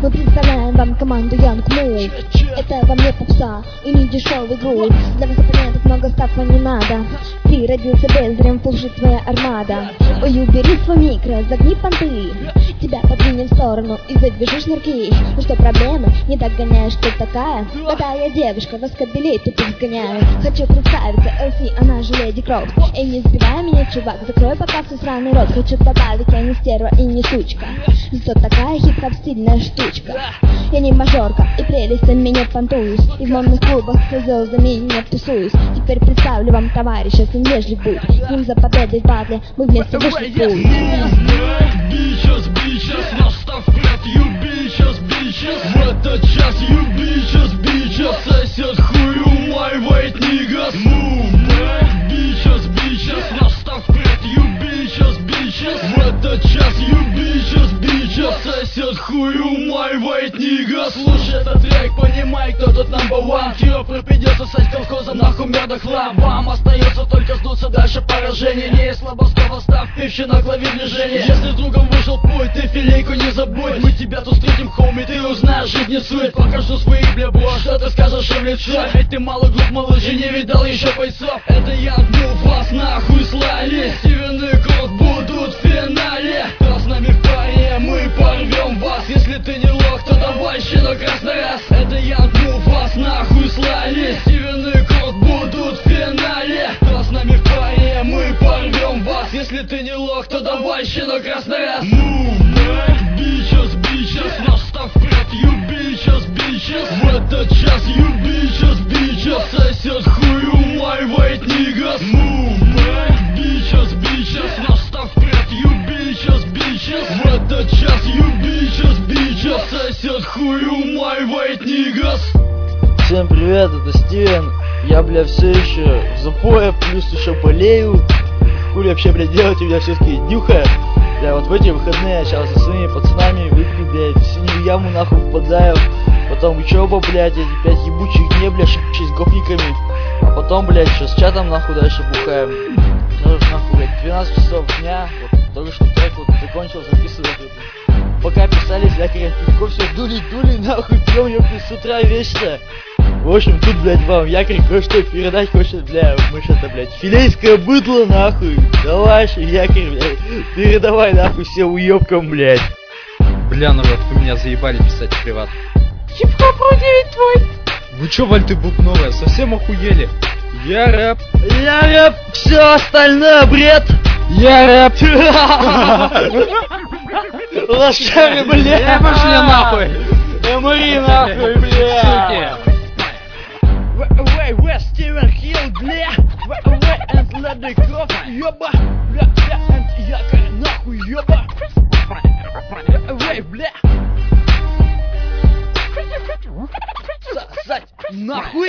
Мы представляем вам команду Young Move. Это вам не попса и не дешевый груз. Для вас оппонентов много ставка не надо. Ты родился бездарем, фулжит твоя армада. Ой, убери свой микро, загни понты. Тебя подвинем в сторону и завяжешь шнурки. Ну что, проблемы? Не догоняешь, кто такая? Да-да, я девушка, вас кобелей тупых сгоняю. Хочу представиться, LC, она же Леди Крофт. Эй, не сбивай меня, чувак, закрой пока свой сраный рот. Хочу добавить, я не стерва и не сучка. Зато такая хип-хоп стильная штучка. Я не мажорка, и прелестями не понтуюсь. И в модных клубах со звездами не тусуюсь. Теперь представлю вам товарища, сын вежлив будет. С ним за победой в батле мы вместе вышли в путь. Bitches, настав вперед, you bitches, bitches. В этот час, you bitches, bitches. Сосет хую my white niggas. Move back, bitches, bitches. Настав вперед, you bitches, bitches. В этот час, you bitches, bitches. Сосет хую my white niggas. Слушай этот трек, понимай, кто тут number one. Хиро придется стать колхозом, нахуй мерда хлам. Вам остается только сдуться дальше поражение. Не слабостного став, пивчи на клаве движения. Если с другом вышел путь, ты филейку не забудь. Мы тебя тут встретим, хоуми, ты узнаешь жизни суть. Покажу свои, бля, бро, что ты скажешь им в лицо. Ведь ты мало глуп, малыш, и не видал еще бойцов. Это я Move, вас нахуй слали. Стивен и Крот будут в финале. Кто с нами в паре, мы порвем вас. Если ты не лох, то давай щенок раз на раз. Это я Move, вас нахуй слали. Стивен и Крот будут в финале. Кто с нами в паре, мы порвем вас. Если ты не лох, то давай щенок раз на раз. Move back, bitches, bitches. Настав вперед, you bitches, bitches. В этот час, you bitches, bitches. Сосет хую my white niggas. Move back, bitches, bitches. Настав вперед, you bitches, bitches. В этот час, you bitches, bitches. Сосет хую my white niggas. Всем привет, это Стивен. Я, бля, все еще в запое, плюс еще болею. Хули вообще, бля, делать, у меня все-таки днюха. Бля, вот в эти выходные я сейчас со своими пацанами выпью, блядь, в синюю яму нахуй впадаю. Потом учеба, блядь, эти 5 ебучих дней, бля, с гопниками. А потом, блядь, еще с чатом нахуй дальше бухаем. Ну, нахуй, блядь, 12 часов дня. Вот только что трек вот закончил записывать. Пока писали с якорем пивко, все дули, нахуй, пьем, ёпты, с утра вечно. В общем, тут, блядь, вам якорь кое-что передать хочет, бля, мы что-то, блядь, филейское быдло, нахуй. Давай, якорь, блядь, передавай, нахуй, всем уёбкам, блядь. Бля, народ, вы меня заебали писать в приват. Хип-хоп ведь твой. Вы чё, Валь, ты бутновая, совсем охуели? Я рэп, все остальное бред. Я рэп. Лошары, бля. Пошли нахуй. Эмори, нахуй, бля. Where Steven Hill, бля. Where and Lady Croft, ёба. Бля, and якорь, нахуй, ёба. Бля. Сосать, нахуй.